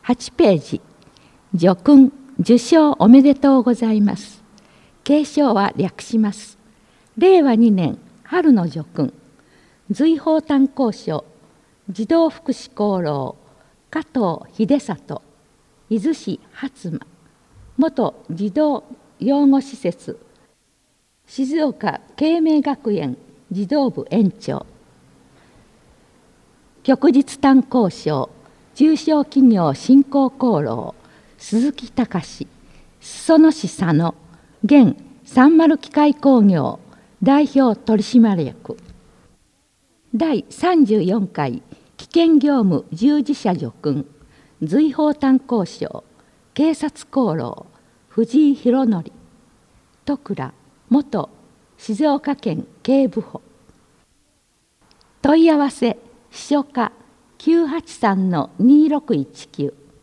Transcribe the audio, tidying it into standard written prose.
8ページ、叙勲受賞おめでとうございます。継承は略します。令和2年春の叙勲、瑞宝炭鉱所児童福祉功労加藤秀里、伊豆市初間元児童養護施設静岡慶明学園児童部園長、旭日炭鉱省中小企業振興功労鈴木隆、裾野市佐野現三丸機械工業代表取締役、第34回危険業務従事者叙勲瑞宝炭鉱省警察功労藤井博則、戸倉元静岡県警部補。問い合わせ秘書課 983-2619